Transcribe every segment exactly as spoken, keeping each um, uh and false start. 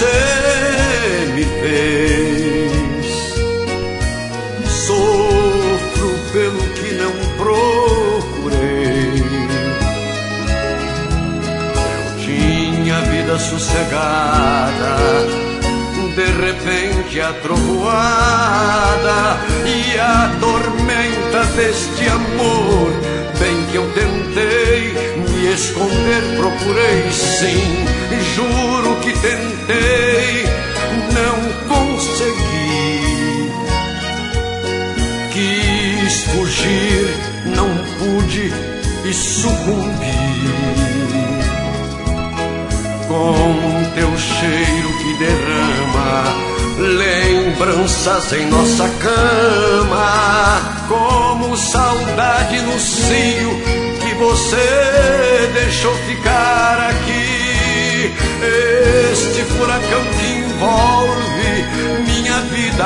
você me fez. Sofro pelo que não procurei. Eu tinha vida sossegada, de repente a trovoada e a tormenta deste amor. Bem que eu tentei me esconder, procurei sim, juro que tentei, não consegui. Quis fugir, não pude e sucumbi. Com teu cheiro que derrama lembranças em nossa cama, como saudade no cio que você deixou ficar aqui. Este furacão que envolve minha vida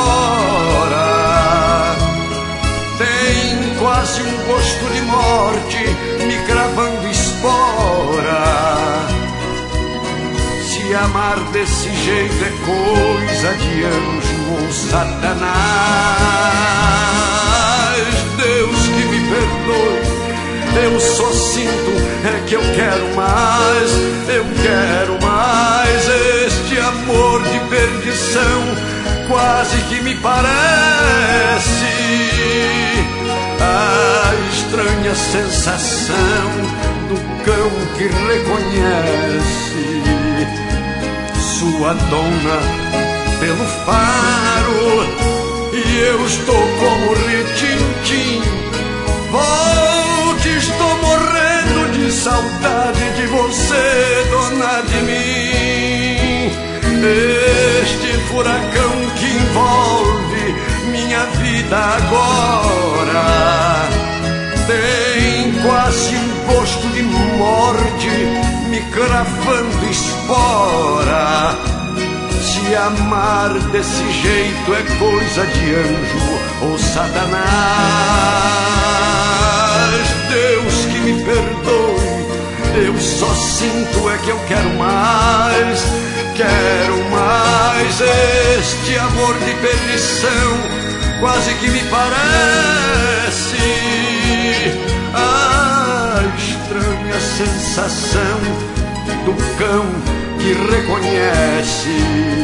agora tem quase um gosto de morte, me cravando espora. Se amar desse jeito é coisa de anjo ou Satanás, Deus que me perdoe, eu só sinto é que eu quero mais, eu quero mais. Este amor de perdição quase que me parece a estranha sensação do cão que reconhece sua dona pelo faro, e eu estou como retintim. Volte, estou morrendo de saudade de você, dona de mim. Este furacão que envolve minha vida agora tem quase um gosto de morte, me cravando espora. Se amar desse jeito é coisa de anjo ou Satanás, Deus que me perdoe, eu só sinto é que eu quero mais, quero mais. Este amor de perdição quase que me parece a estranha sensação do cão que reconhece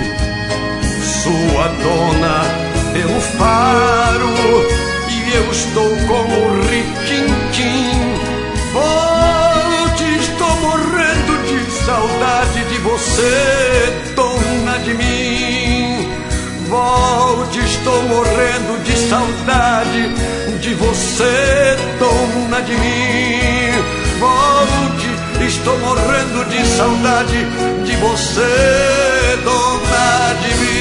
sua dona pelo faro, e eu estou como riquintim. Volte, estou morrendo de saudade de você, dona de mim. Volte, estou morrendo de saudade de você, dona de mim. Volte, estou morrendo de saudade de você, dona de mim.